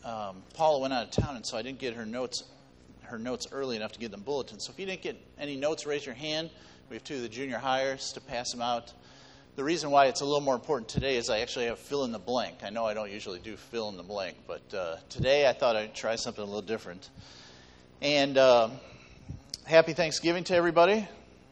Paula went out of town, and so I didn't get her notes early enough to get them bulletins. So if you didn't get any notes, raise your hand. We have two of the junior hires to pass them out. The reason why it's a little more important today is I actually have fill in the blank. I know I don't usually do fill in the blank, but today I thought I'd try something a little different. And happy Thanksgiving to everybody.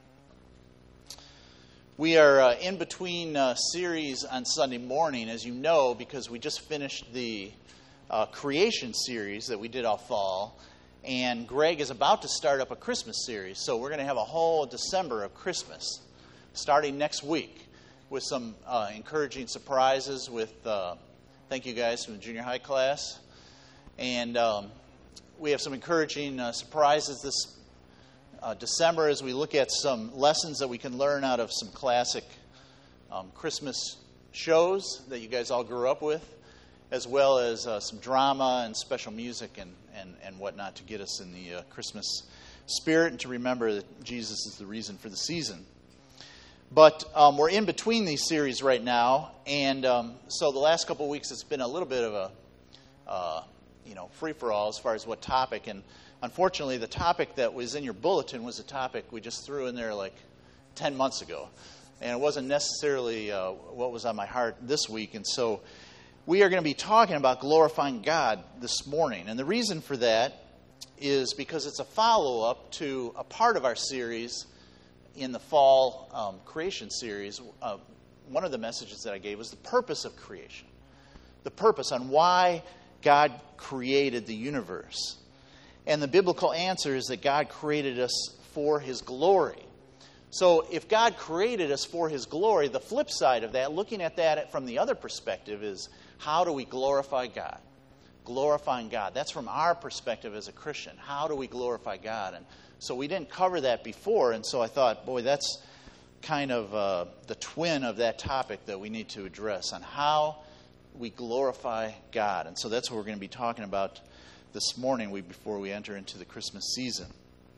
We are in between series on Sunday morning, as you know, because we just finished the creation series that we did all fall. And Greg is about to start up a Christmas series. So we're going to have a whole December of Christmas starting next week with some encouraging surprises with, thank you guys from the junior high class. And we have some encouraging surprises this December as we look at some lessons that we can learn out of some classic Christmas shows that you guys all grew up with, as well as some drama and special music and whatnot to get us in the Christmas spirit and to remember that Jesus is the reason for the season. But we're in between these series right now, and so the last couple of weeks it's been a little bit of a free-for-all as far as what topic. And unfortunately, the topic that was in your bulletin was a topic we just threw in there like 10 months ago, and it wasn't necessarily what was on my heart this week. And so we are going to be talking about glorifying God this morning. And the reason for that is because it's a follow-up to a part of our series in the fall creation series. One of the messages that I gave was the purpose of creation. The purpose on why God created the universe. And the biblical answer is that God created us for His glory. So if God created us for His glory, the flip side of that, looking at that from the other perspective, is how do we glorify God? Glorifying God. That's from our perspective as a Christian. How do we glorify God? And so we didn't cover that before, and so I thought, boy, that's kind of the twin of that topic that we need to address on how we glorify God. And so that's what we're going to be talking about this morning before we enter into the Christmas season.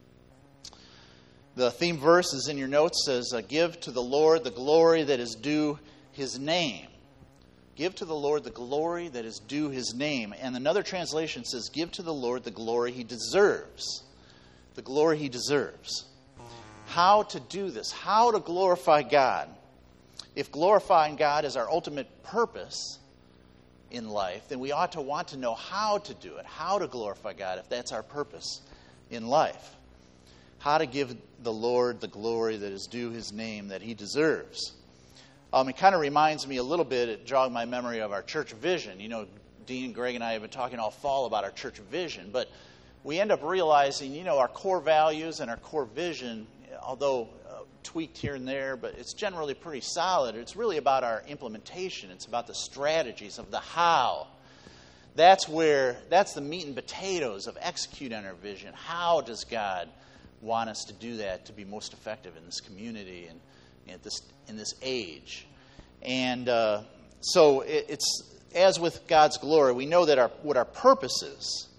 The theme verse is in your notes, says, give to the Lord the glory that is due His name. Give to the Lord the glory that is due His name. And another translation says, give to the Lord the glory He deserves. The glory He deserves. How to do this? How to glorify God? If glorifying God is our ultimate purpose in life, then we ought to want to know how to do it, how to glorify God if that's our purpose in life. How to give the Lord the glory that is due His name, that He deserves. It kind of reminds me a little bit, it jogged my memory of our church vision. You know, Dean, Greg, and I have been talking all fall about our church vision, but we end up realizing, our core values and our core vision, although tweaked here and there, but it's generally pretty solid. It's really about our implementation. It's about the strategies of the how. That's the meat and potatoes of executing our vision. How does God want us to do that to be most effective in this community and in this age? And so it's as with God's glory, we know that what our purpose is.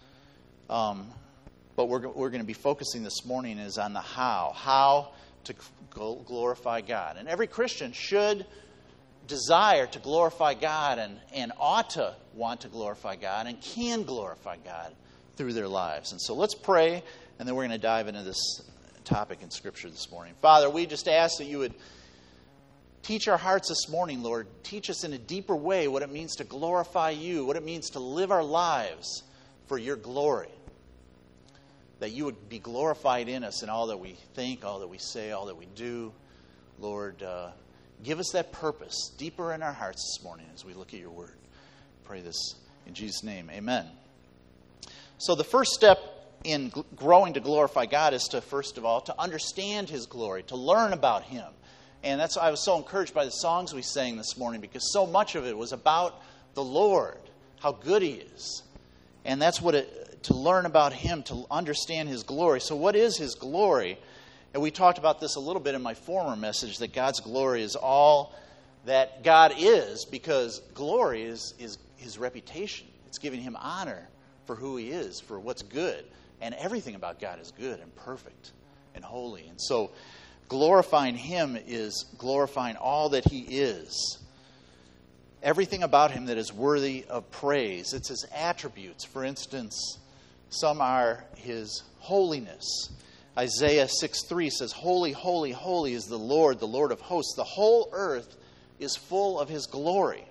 But we're going to be focusing this morning is on the how to glorify God. And every Christian should desire to glorify God and ought to want to glorify God and can glorify God through their lives. And so let's pray, and then we're going to dive into this topic in Scripture this morning. Father, we just ask that you would teach our hearts this morning, Lord. Teach us in a deeper way what it means to glorify you, what it means to live our lives for your glory. That you would be glorified in us in all that we think, all that we say, all that we do. Lord, give us that purpose deeper in our hearts this morning as we look at your word. Pray this in Jesus' name. Amen. So the first step in growing to glorify God is to, first of all, to understand His glory, to learn about Him. And that's why I was so encouraged by the songs we sang this morning, because so much of it was about the Lord, how good He is. And that's to learn about Him, to understand His glory. So what is His glory? And we talked about this a little bit in my former message, that God's glory is all that God is, because glory is His reputation. It's giving Him honor for who He is, for what's good. And everything about God is good and perfect and holy. And so glorifying Him is glorifying all that He is. everything about him that is worthy of praise. It's his attributes. For instance, some are his holiness. Isaiah 6:3 says, "Holy, holy, holy is the Lord of hosts. The whole earth is full of his glory."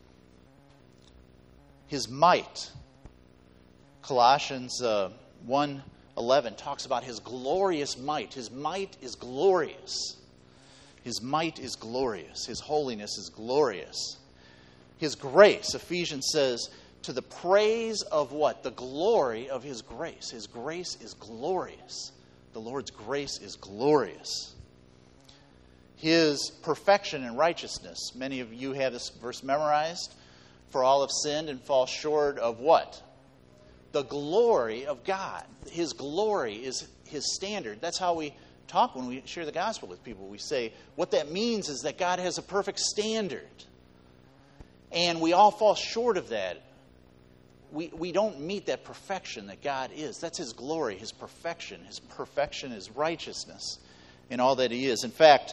His might. Colossians 1:11 talks about his glorious might. His might is glorious. His might is glorious. His holiness is glorious. His grace. Ephesians says, to the praise of what? The glory of his grace. His grace is glorious. The Lord's grace is glorious. His perfection and righteousness. Many of you have this verse memorized. For all have sinned and fall short of what? The glory of God. His glory is his standard. That's how we talk when we share the gospel with people. We say what that means is that God has a perfect standard. And we all fall short of that. We don't meet that perfection that God is. That's his glory, his perfection. His perfection is righteousness in all that he is. In fact,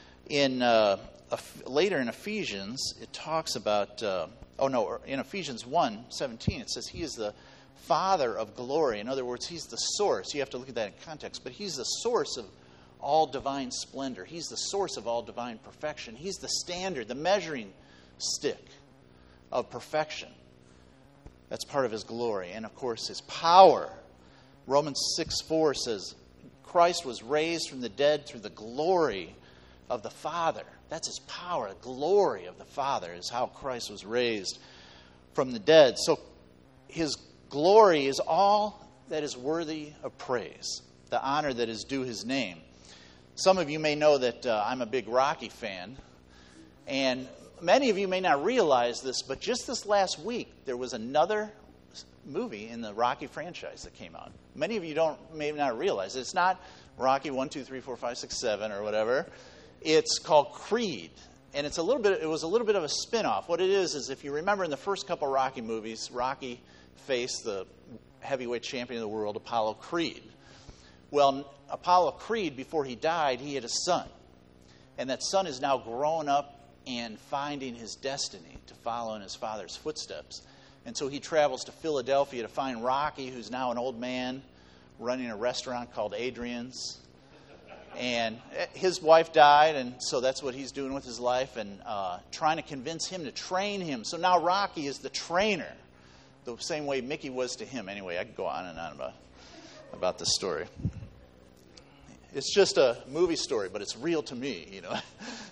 later in Ephesians, it talks about, in Ephesians 1:17, it says he is the Father of glory. In other words, he's the source. You have to look at that in context. But he's the source of all divine splendor. He's the source of all divine perfection. He's the standard, the measuring stick of perfection. That's part of his glory. And, of course, his power. Romans 6:4 says, Christ was raised from the dead through the glory of the Father. That's his power. The glory of the Father is how Christ was raised from the dead. So his glory is all that is worthy of praise, the honor that is due his name. Some of you may know that I'm a big Rocky fan, and many of you may not realize this, but just this last week, there was another movie in the Rocky franchise that came out. Many of you may not realize it. It's not Rocky 1, 2, 3, 4, 5, 6, 7 or whatever. It's called Creed, and it was a little bit of a spin-off. What it is if you remember in the first couple Rocky movies, Rocky faced the heavyweight champion of the world, Apollo Creed. Well, Apollo Creed, before he died, he had a son, and that son is now grown up and finding his destiny to follow in his father's footsteps. And so he travels to Philadelphia to find Rocky, who's now an old man running a restaurant called Adrian's. And his wife died, and so that's what he's doing with his life, and trying to convince him to train him. So now Rocky is the trainer, the same way Mickey was to him. Anyway, I could go on and on about this story. It's just a movie story, but it's real to me, you know.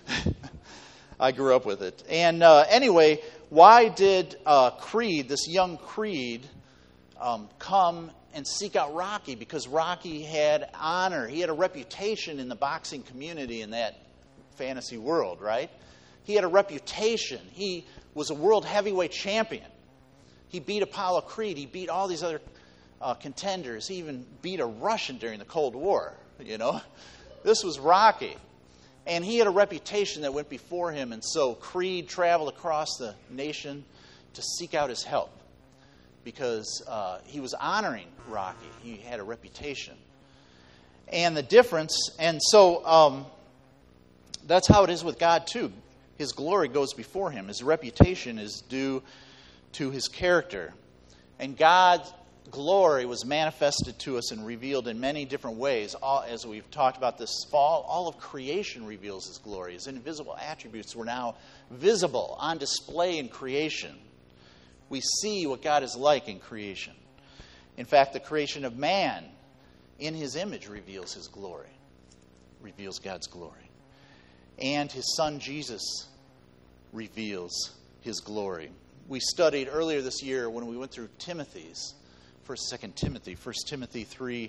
I grew up with it. And anyway, why did Creed, this young Creed, come and seek out Rocky? Because Rocky had honor. He had a reputation in the boxing community in that fantasy world, right? He had a reputation. He was a world heavyweight champion. He beat Apollo Creed. He beat all these other contenders. He even beat a Russian during the Cold War, you know. This was Rocky. And he had a reputation that went before him, and so Creed traveled across the nation to seek out his help because he was honoring Rocky. He had a reputation. And the difference, and so that's how it is with God too. His glory goes before him. His reputation is due to his character. And God's glory was manifested to us and revealed in many different ways. As we've talked about this fall, all of creation reveals his glory. His invisible attributes were now visible, on display in creation. We see what God is like in creation. In fact, the creation of man in his image reveals his glory, reveals God's glory. And his son Jesus reveals his glory. We studied earlier this year when we went through Timothy's, 1st, 2nd Timothy, 1 Timothy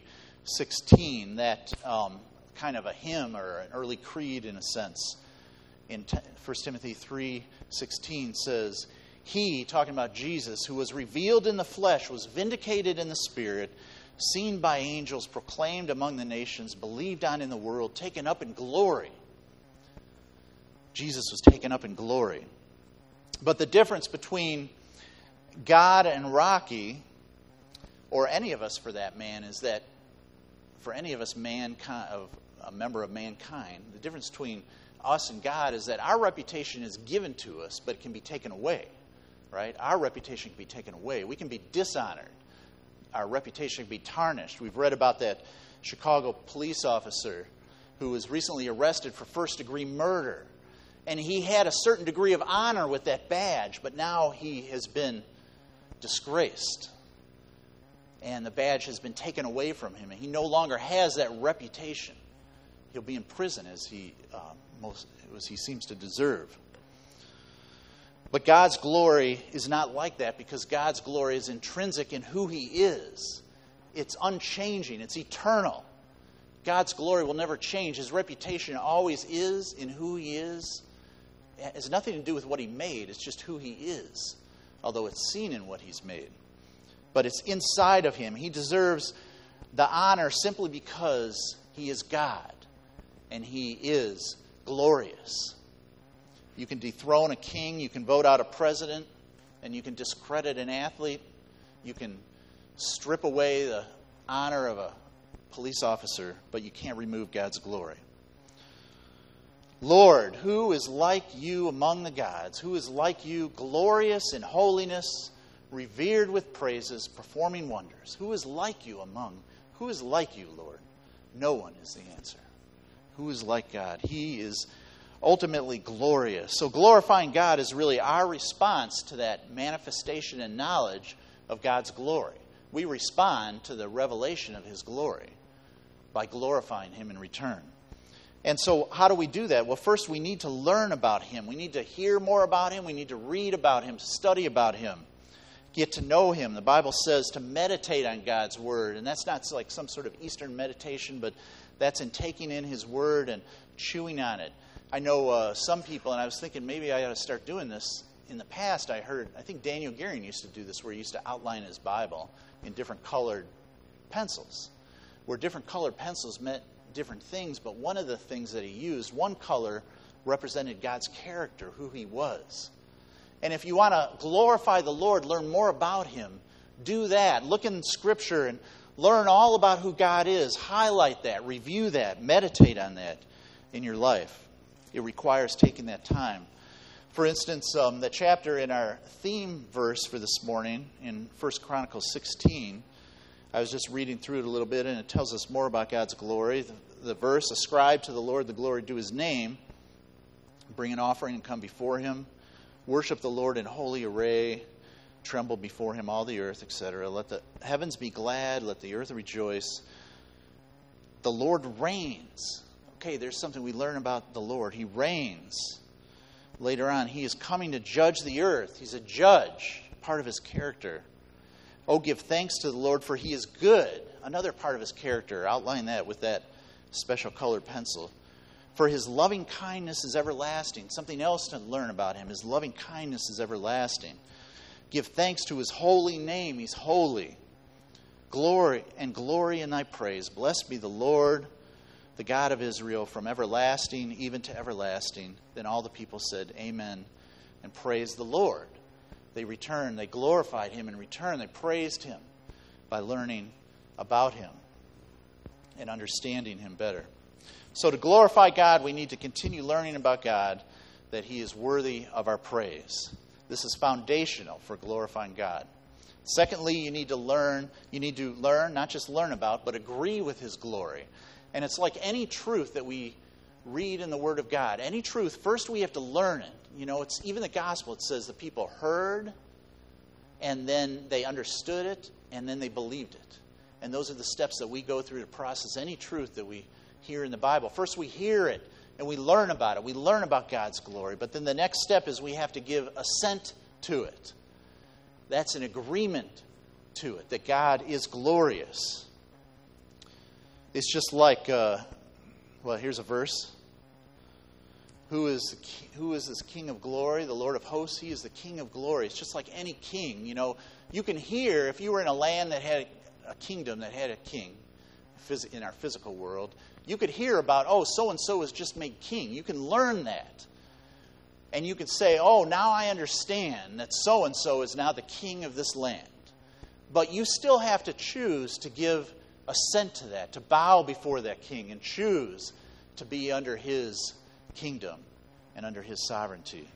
3:16, that kind of a hymn or an early creed in a sense. In 1 Timothy 3:16 says, He, talking about Jesus, who was revealed in the flesh, was vindicated in the Spirit, seen by angels, proclaimed among the nations, believed on in the world, taken up in glory. Jesus was taken up in glory. But the difference between God and Rocky, or any of us for that man, is that for any of us, mankind, a member of mankind, the difference between us and God is that our reputation is given to us, but it can be taken away, right? Our reputation can be taken away. We can be dishonored. Our reputation can be tarnished. We've read about that Chicago police officer who was recently arrested for first-degree murder. And he had a certain degree of honor with that badge, but now he has been disgraced. And the badge has been taken away from him, and he no longer has that reputation. He'll be in prison as he seems to deserve. But God's glory is not like that, because God's glory is intrinsic in who He is. It's unchanging. It's eternal. God's glory will never change. His reputation always is in who He is. It has nothing to do with what He made. It's just who He is, although it's seen in what He's made. But it's inside of Him. He deserves the honor simply because He is God and He is glorious. You can dethrone a king, you can vote out a president, and you can discredit an athlete. You can strip away the honor of a police officer, but you can't remove God's glory. Lord, who is like you among the gods? Who is like you, glorious in holiness, revered with praises, performing wonders? Who is like you, Lord? No one is the answer. Who is like God? He is ultimately glorious. So glorifying God is really our response to that manifestation and knowledge of God's glory. We respond to the revelation of His glory by glorifying Him in return. And so how do we do that? Well, first we need to learn about Him. We need to hear more about Him. We need to read about Him, study about Him, get to know Him. The Bible says to meditate on God's Word. And that's not like some sort of Eastern meditation, but that's in taking in His Word and chewing on it. I know some people, and I was thinking maybe I ought to start doing this. In the past, I think Daniel Gearing used to do this, where he used to outline his Bible in different colored pencils, where different colored pencils meant different things, but one of the things that he used, one color represented God's character, who He was. And if you want to glorify the Lord, learn more about Him, do that. Look in Scripture and learn all about who God is. Highlight that, review that, meditate on that in your life. It requires taking that time. For instance, the chapter in our theme verse for this morning in 1 Chronicles 16, I was just reading through it a little bit, and it tells us more about God's glory. The verse, ascribe to the Lord the glory due His name, bring an offering and come before Him, worship the Lord in holy array, tremble before Him all the earth, etc. Let the heavens be glad, let the earth rejoice. The Lord reigns. Okay, there's something we learn about the Lord. He reigns. Later on, He is coming to judge the earth. He's a judge, part of His character. Oh, give thanks to the Lord, for He is good. Another part of His character. Outline that with that special colored pencil. For His loving kindness is everlasting. Something else to learn about Him. His loving kindness is everlasting. Give thanks to His holy name. He's holy. Glory in Thy praise. Blessed be the Lord, the God of Israel, from everlasting even to everlasting. Then all the people said, Amen, and praised the Lord. They glorified Him in return. They praised Him by learning about Him and understanding Him better. So to glorify God, we need to continue learning about God, that He is worthy of our praise. This is foundational for glorifying God. Secondly, you need to learn, not just learn about, but agree with His glory. And it's like any truth that we read in the Word of God. Any truth, first we have to learn it. It's even the gospel. It says the people heard, and then they understood it, and then they believed it. And those are the steps that we go through to process any truth that we hear in the Bible. First we hear it, and we learn about it. We learn about God's glory. But then the next step is we have to give assent to it. That's an agreement to it, that God is glorious. It's just like, here's a verse. Who is this King of glory? The Lord of hosts. He is the King of glory. It's just like any king. You can hear, if you were in a land that had a kingdom that had a king, in our physical world, you could hear about, so-and-so was just made king. You can learn that. And you could say, now I understand that so-and-so is now the king of this land. But you still have to choose to give assent to that, to bow before that king and choose to be under his kingdom and under his sovereignty.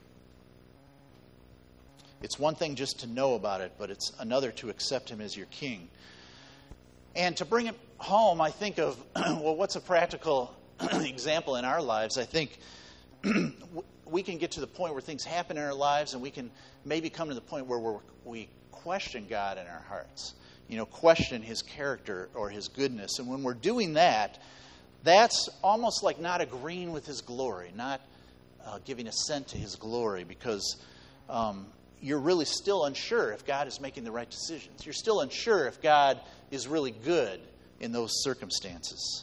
It's one thing just to know about it, but it's another to accept him as your king. And to bring it home, I think of, well, what's a practical example in our lives? I think we can get to the point where things happen in our lives, and we can maybe come to the point where we question God in our hearts. Question his character or his goodness. And when we're doing that, that's almost like not agreeing with his glory, not giving assent to his glory, because you're really still unsure if God is making the right decisions. You're still unsure if God is really good in those circumstances.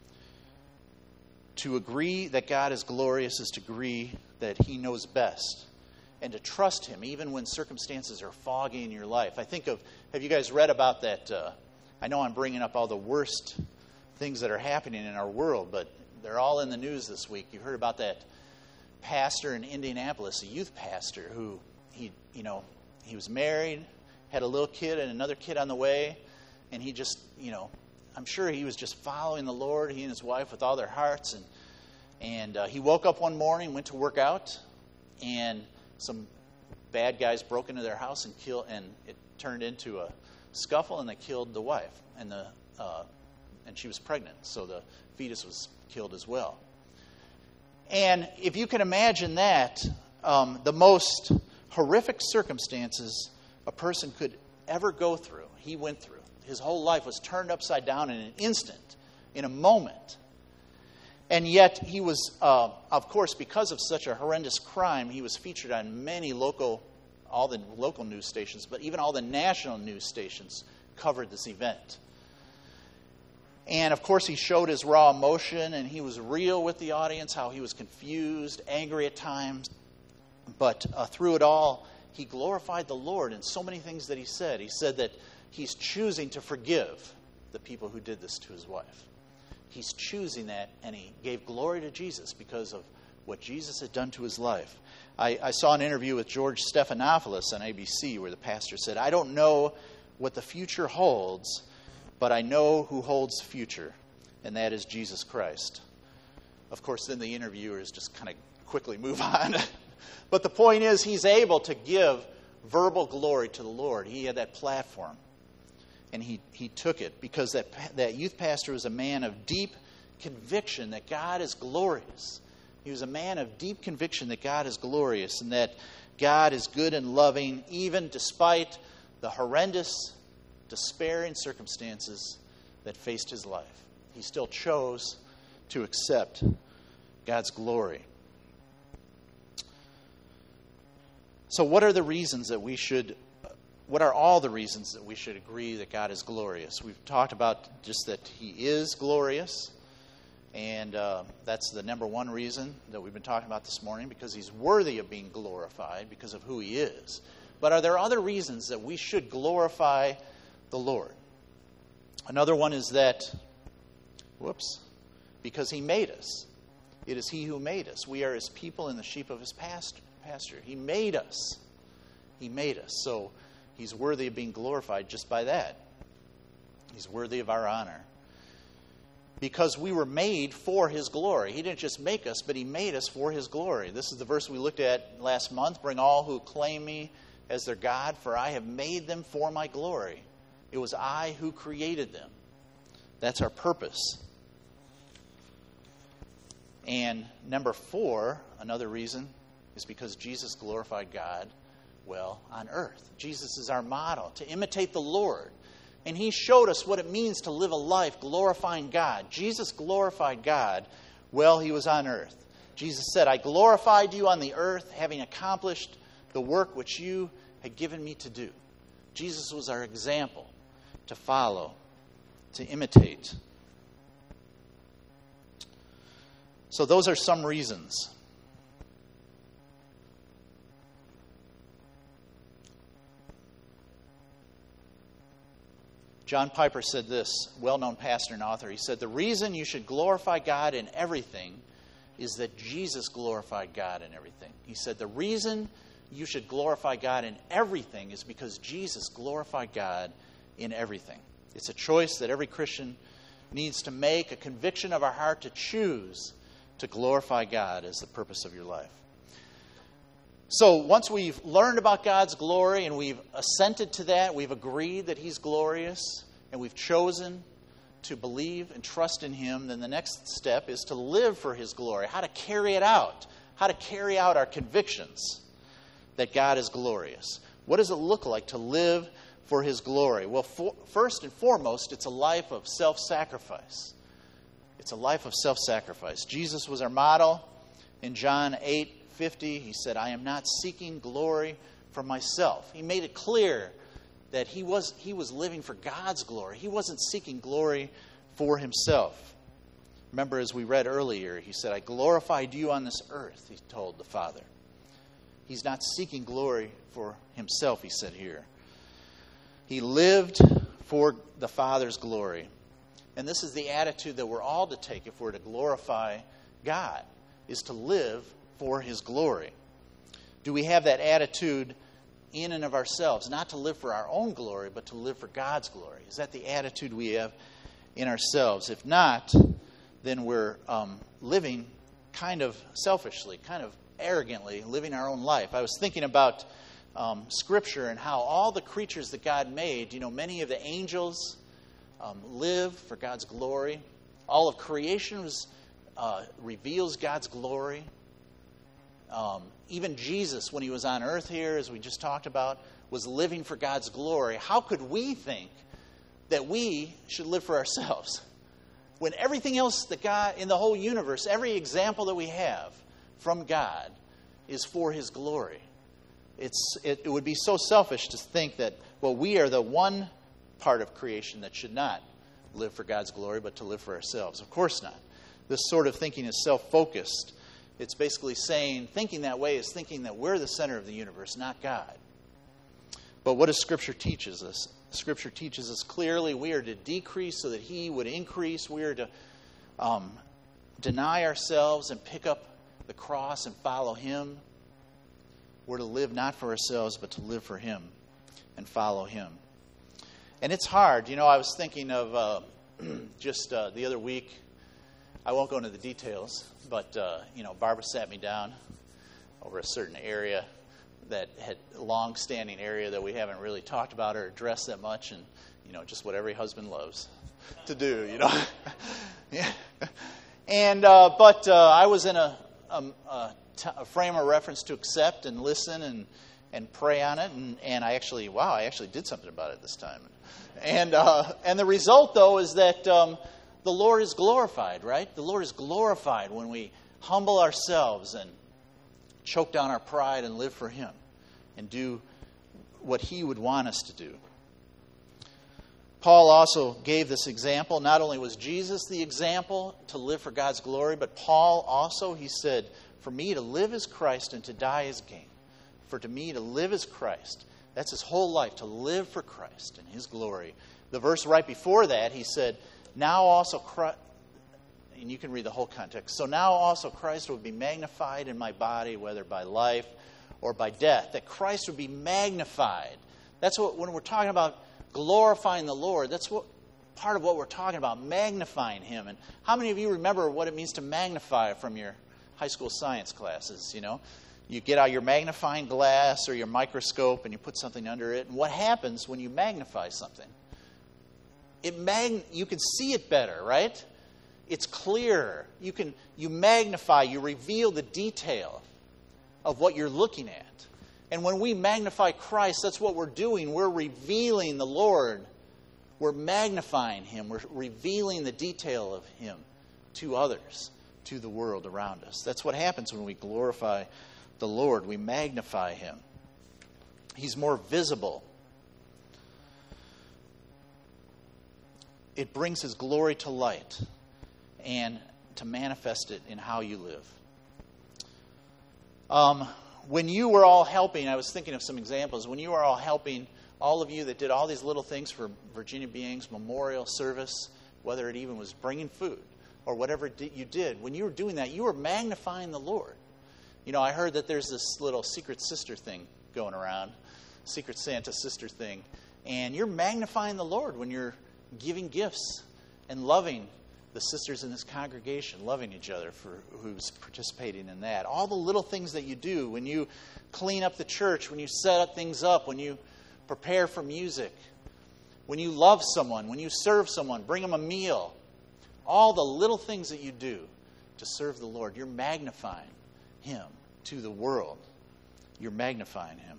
To agree that God is glorious is to agree that he knows best, and to trust him even when circumstances are foggy in your life. I think of, have you guys read about that? I know I'm bringing up all the worst things that are happening in our world, but they're all in the news this week. You heard about that pastor in Indianapolis, a youth pastor, who he was married, had a little kid and another kid on the way, and he just, I'm sure he was just following the Lord, he and his wife, with all their hearts. And he woke up one morning, went to work out, and some bad guys broke into their house and it turned into a scuffle, and they killed the wife, and she was pregnant, so the fetus was killed as well. And if you can imagine that, the most horrific circumstances a person could ever go through, he went through. His whole life was turned upside down in an instant, in a moment. And yet he was, of course, because of such a horrendous crime, he was featured on all the local news stations, but even all the national news stations covered this event. And of course he showed his raw emotion, and he was real with the audience, how he was confused, angry at times. But through it all, he glorified the Lord in so many things that he said. He said that he's choosing to forgive the people who did this to his wife. He's choosing that, and he gave glory to Jesus because of what Jesus had done to his life. I saw an interview with George Stephanopoulos on ABC where the pastor said, "I don't know what the future holds, but I know who holds the future, and that is Jesus Christ." Of course, then the interviewers just kind of quickly move on. But the point is, he's able to give verbal glory to the Lord. He had that platform, and he took it because that youth pastor was a man of deep conviction that God is glorious. He was a man of deep conviction that God is glorious and that God is good and loving, even despite the horrendous, despairing circumstances that faced his life. He still chose to accept God's glory. So what are all the reasons that we should agree that God is glorious? We've talked about just that he is glorious, and that's the number one reason that we've been talking about this morning, because he's worthy of being glorified because of who he is. But are there other reasons that we should glorify the Lord? Another one is that, because he made us. It is he who made us. We are his people and the sheep of his pasture. He made us. He made us. So he's worthy of being glorified just by that. He's worthy of our honor. Because we were made for his glory. He didn't just make us, but he made us for his glory. This is the verse we looked at last month. "Bring all who claim me as their God, for I have made them for my glory." It was I who created them. That's our purpose. And number 4, another reason, is because Jesus glorified God on earth. Jesus is our model, to imitate the Lord. And he showed us what it means to live a life glorifying God. Jesus glorified God while he was on earth. Jesus said, "I glorified you on the earth, having accomplished the work which you had given me to do." Jesus was our example to follow, to imitate. So those are some reasons. John Piper said this, well-known pastor and author. He said, "The reason you should glorify God in everything is that Jesus glorified God in everything." He said, "The reason you should glorify God in everything is because Jesus glorified God in everything." It's a choice that every Christian needs to make, a conviction of our heart to choose to glorify God as the purpose of your life. So once we've learned about God's glory and we've assented to that, we've agreed that He's glorious, and we've chosen to believe and trust in Him, then the next step is to live for His glory, how to carry it out, how to carry out our convictions that God is glorious. What does it look like to live for His glory? Well, first and foremost, it's a life of self-sacrifice. It's a life of self-sacrifice. Jesus was our model. In John 8:50, He said, I am not seeking glory for myself. He made it clear that he was living for God's glory. He wasn't seeking glory for Himself. Remember, as we read earlier, He said, I glorified you on this earth, He told the Father. He's not seeking glory for Himself, He said here. He lived for the Father's glory. And this is the attitude that we're all to take if we're to glorify God, is to live for His glory. Do we have that attitude in and of ourselves, not to live for our own glory, but to live for God's glory? Is that the attitude we have in ourselves? If not, then we're living kind of selfishly, kind of arrogantly, living our own life. I was thinking about Scripture and how all the creatures that God made, many of the angels live for God's glory. All of creation reveals God's glory. Even Jesus, when He was on earth here, as we just talked about, was living for God's glory. How could we think that we should live for ourselves when everything else that God, in the whole universe, every example that we have from God is for His glory? It would be so selfish to think that, we are the one part of creation that should not live for God's glory, but to live for ourselves. Of course not. This sort of thinking is self-focused. It's basically saying, thinking that way is thinking that we're the center of the universe, not God. But what does Scripture teaches us? Scripture teaches us clearly we are to decrease so that He would increase. We are to deny ourselves and pick up the cross and follow Him. We're to live not for ourselves, but to live for Him and follow Him. And it's hard. I was thinking of just the other week, I won't go into the details, but, Barbara sat me down over a certain area that had a long-standing area that we haven't really talked about or addressed that much, and, just what every husband loves to do, Yeah. And, but I was in a frame of reference to accept and listen and pray on it, and I actually did something about it this time. And the result, though, is that the Lord is glorified, right? The Lord is glorified when we humble ourselves and choke down our pride and live for Him and do what He would want us to do. Paul also gave this example. Not only was Jesus the example to live for God's glory, but Paul also, he said, for me to live is Christ and to die is gain. For to me to live is Christ. That's his whole life, to live for Christ and His glory. The verse right before that, he said, now also Christ, and you can read the whole context. So now also Christ would be magnified in my body, whether by life or by death. That Christ would be magnified. That's what, when we're talking about glorifying the Lord, that's what part of what we're talking about, magnifying Him. And how many of you remember what it means to magnify from your high school science classes? You get out your magnifying glass or your microscope and you put something under it. And what happens when you magnify something? You can see it better, right? It's clearer. You magnify, you reveal the detail of what you're looking at. And when we magnify Christ, that's what we're doing. We're revealing the Lord. We're magnifying Him. We're revealing the detail of Him to others, to the world around us. That's what happens when we glorify the Lord. We magnify Him. He's more visible. It brings His glory to light and to manifest it in how you live. When you were all helping, I was thinking of some examples. When you were all helping, all of you that did all these little things for Virginia Being's memorial service, whether it even was bringing food or whatever you did, when you were doing that, you were magnifying the Lord. I heard that there's this little secret sister thing going around, secret Santa sister thing, and you're magnifying the Lord when you're giving gifts and loving the sisters in this congregation loving each other for who's participating in that. All the little things that you do when you clean up the church, when you set up things up, when you prepare for music, when you love someone, when you serve someone, bring them a meal. All the little things that you do to serve the Lord, you're magnifying Him to the world. You're magnifying Him.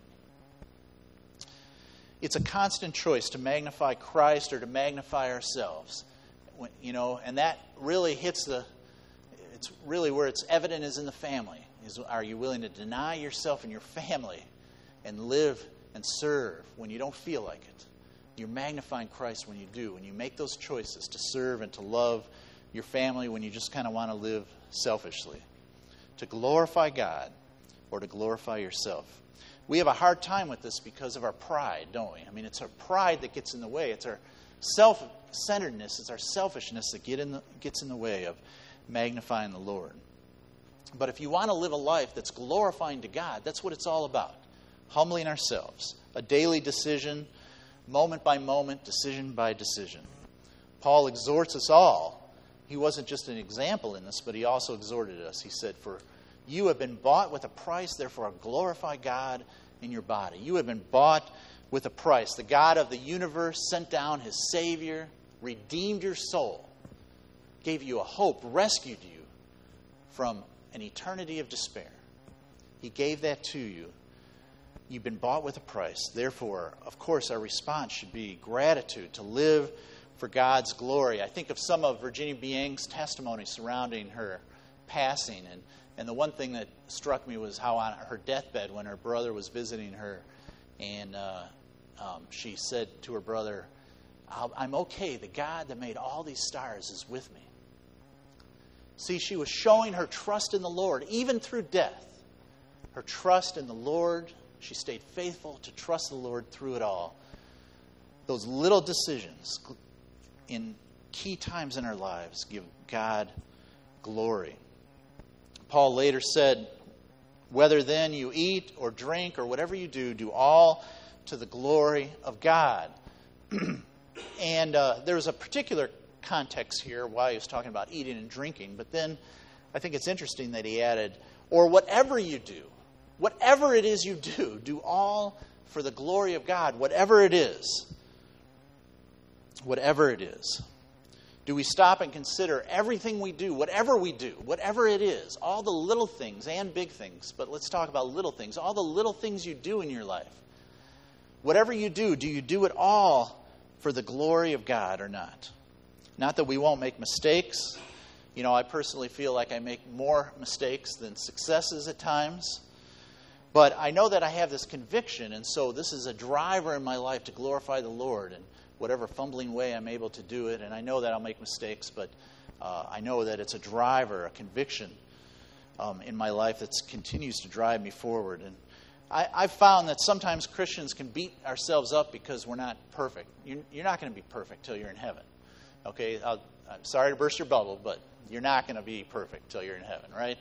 It's a constant choice to magnify Christ or to magnify ourselves. And that really it's really where it's evident is in the family. Are you willing to deny yourself and your family and live and serve when you don't feel like it? You're magnifying Christ when you do. When you make those choices to serve and to love your family when you just kind of want to live selfishly. To glorify God or to glorify yourself. We have a hard time with this because of our pride, don't we? I mean, it's our pride that gets in the way. It's our self-centeredness, it's our selfishness that gets in the way of magnifying the Lord. But if you want to live a life that's glorifying to God, that's what it's all about. Humbling ourselves. A daily decision, moment by moment, decision by decision. Paul exhorts us all. He wasn't just an example in this, but he also exhorted us. He said, "For you have been bought with a price, therefore glorify God in your body." You have been bought with a price. The God of the universe sent down His Savior, redeemed your soul, gave you a hope, rescued you from an eternity of despair. He gave that to you. You've been bought with a price. Therefore, of course, our response should be gratitude, to live for God's glory. I think of some of Virginia Bieng's testimony surrounding her passing. And the one thing that struck me was how on her deathbed, when her brother was visiting her, and she said to her brother, "I'm okay. The God that made all these stars is with me." See, she was showing her trust in the Lord, even through death. Her trust in the Lord. She stayed faithful to trust the Lord through it all. Those little decisions in key times in our lives give God glory. Paul later said, "Whether then you eat or drink or whatever you do, do all to the glory of God." And there's a particular context here why he was talking about eating and drinking. But then I think it's interesting that he added, "Or whatever you do, whatever it is you do, do all for the glory of God," whatever it is. Whatever it is. Do we stop and consider everything we do, whatever it is, all the little things and big things, but let's talk about little things, all the little things you do in your life. Whatever you do you do it all for the glory of God or not? Not that we won't make mistakes. I personally feel like I make more mistakes than successes at times. But I know that I have this conviction, and so this is a driver in my life to glorify the Lord in whatever fumbling way I'm able to do it. And I know that I'll make mistakes, but I know that it's a driver, a conviction in my life that continues to drive me forward. And I've found that sometimes Christians can beat ourselves up because we're not perfect. You're not going to be perfect till you're in heaven. Okay, I'm sorry to burst your bubble, but you're not going to be perfect till you're in heaven, right?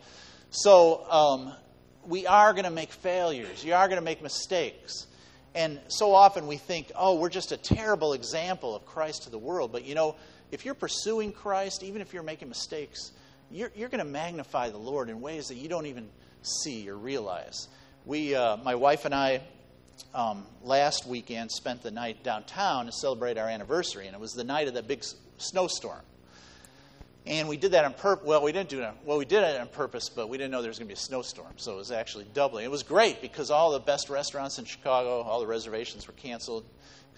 So we are going to make failures. You are going to make mistakes. And so often we think, we're just a terrible example of Christ to the world. But if you're pursuing Christ, even if you're making mistakes, you're going to magnify the Lord in ways that you don't even see or realize. My wife and I, last weekend spent the night downtown to celebrate our anniversary, and it was the night of that big snowstorm. And we did that on purpose. Well, we didn't do it. We did it on purpose, but we didn't know there was going to be a snowstorm. So it was actually doubling. It was great because all the best restaurants in Chicago, all the reservations were canceled.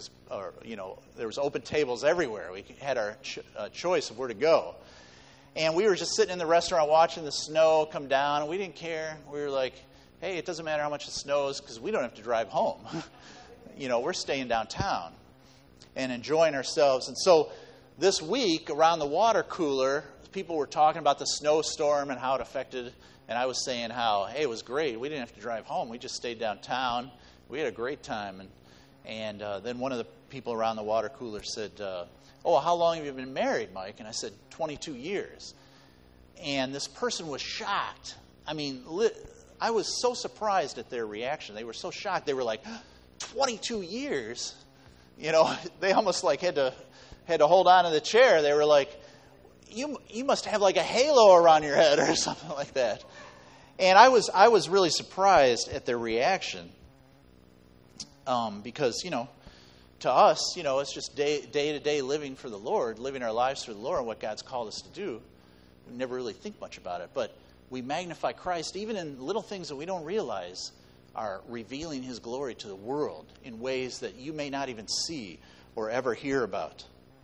There was open tables everywhere. We had our choice of where to go. And we were just sitting in the restaurant watching the snow come down, and we didn't care. We were like, hey, it doesn't matter how much it snows because we don't have to drive home. We're staying downtown and enjoying ourselves. And so this week, around the water cooler, people were talking about the snowstorm and how it affected, and I was saying how, hey, it was great. We didn't have to drive home. We just stayed downtown. We had a great time. And then one of the people around the water cooler said, how long have you been married, Mike? And I said, 22 years. And this person was shocked. I mean, I was so surprised at their reaction. They were so shocked. They were like, 22 years? They almost like had to hold on to the chair. They were like, you must have like a halo around your head or something like that. And I was really surprised at their reaction, because, to us, it's just day-to-day living for the Lord, living our lives for the Lord and what God's called us to do. We never really think much about it, but we magnify Christ even in little things that we don't realize are revealing His glory to the world in ways that you may not even see or ever hear about.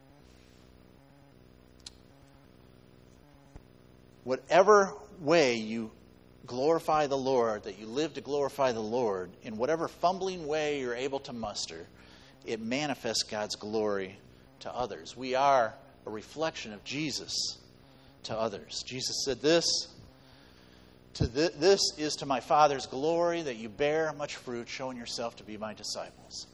Whatever way you glorify the Lord, that you live to glorify the Lord, in whatever fumbling way you're able to muster, it manifests God's glory to others. We are a reflection of Jesus to others. Jesus said this, this is to my Father's glory, that you bear much fruit, showing yourself to be my disciples.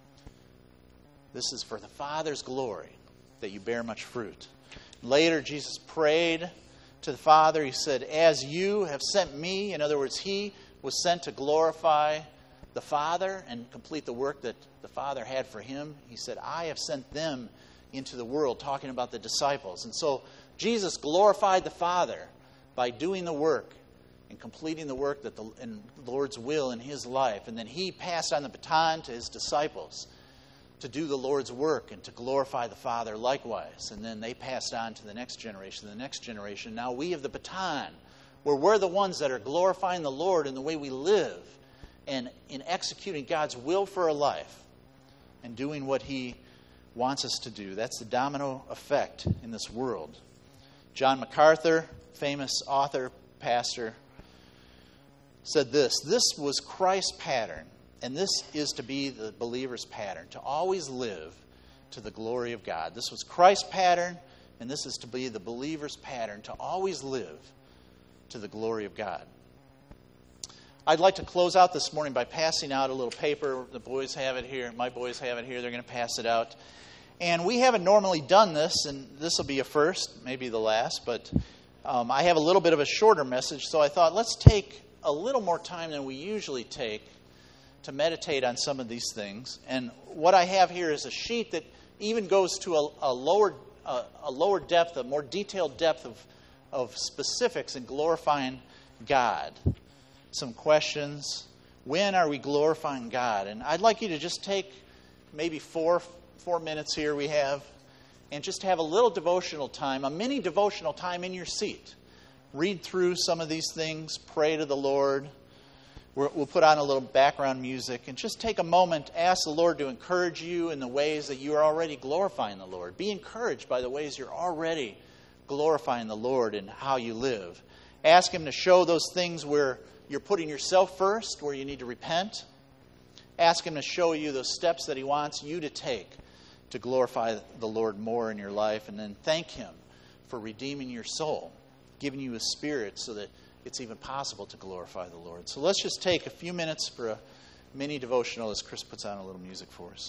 This is for the Father's glory, that you bear much fruit. Later, Jesus prayed to the Father. He said, as you have sent me, in other words, He was sent to glorify the Father and complete the work that the Father had for Him. He said, I have sent them into the world, talking about the disciples. And so Jesus glorified the Father by doing the work and completing the work that the Lord's will in His life. And then He passed on the baton to His disciples to do the Lord's work and to glorify the Father likewise. And then they passed on to the next generation, the next generation. Now we have the baton, where we're the ones that are glorifying the Lord in the way we live and in executing God's will for our life and doing what He wants us to do. That's the domino effect in this world. John MacArthur, famous author, pastor, said this was Christ's pattern. And this is to be the believer's pattern, to always live to the glory of God. This was Christ's pattern, and this is to be the believer's pattern, to always live to the glory of God. I'd like to close out this morning by passing out a little paper. The boys have it here. My boys have it here. They're going to pass it out. And we haven't normally done this, and this will be a first, maybe the last, but I have a little bit of a shorter message, so I thought let's take a little more time than we usually take to meditate on some of these things. And what I have here is a sheet that even goes to a lower depth, a more detailed depth of specifics in glorifying God. Some questions. When are we glorifying God? And I'd like you to just take maybe four minutes here we have, and just have a little devotional time, a mini devotional time in your seat. Read through some of these things, pray to the Lord. We'll put on a little background music and just take a moment, ask the Lord to encourage you in the ways that you are already glorifying the Lord. Be encouraged by the ways you're already glorifying the Lord and how you live. Ask Him to show those things where you're putting yourself first, where you need to repent. Ask Him to show you those steps that He wants you to take to glorify the Lord more in your life. And then thank Him for redeeming your soul, giving you His Spirit so that it's even possible to glorify the Lord. So let's just take a few minutes for a mini devotional as Chris puts on a little music for us.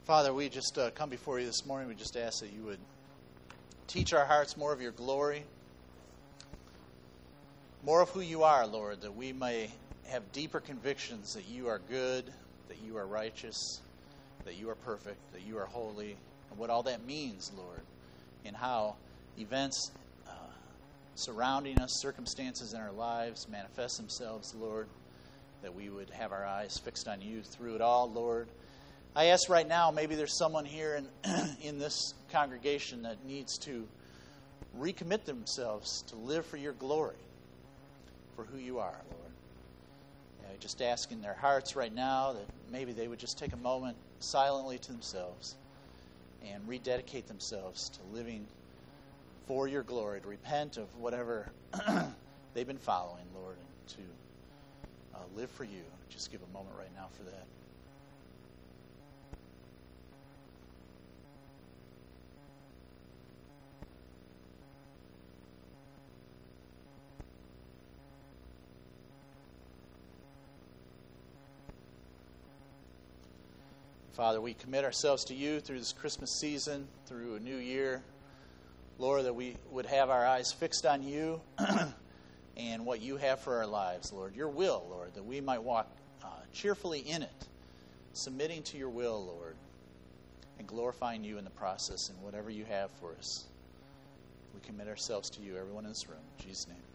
Father, we just come before you this morning. We just ask that you would teach our hearts more of your glory, more of who you are, Lord, that we may have deeper convictions that you are good, that you are righteous, that you are perfect, that you are holy, and what all that means, Lord, and how events surrounding us, circumstances in our lives manifest themselves, Lord, that we would have our eyes fixed on you through it all, Lord. I ask right now, maybe there's someone here in this congregation that needs to recommit themselves to live for your glory, for who you are, Lord. I just ask in their hearts right now that maybe they would just take a moment silently to themselves and rededicate themselves to living for your glory, to repent of whatever they've been following, Lord, and to live for you. Just give a moment right now for that. Father, we commit ourselves to you through this Christmas season, through a new year. Lord, that we would have our eyes fixed on you and what you have for our lives, Lord. Your will, Lord, that we might walk cheerfully in it, submitting to your will, Lord, and glorifying you in the process and whatever you have for us. We commit ourselves to you, everyone in this room. In Jesus' name.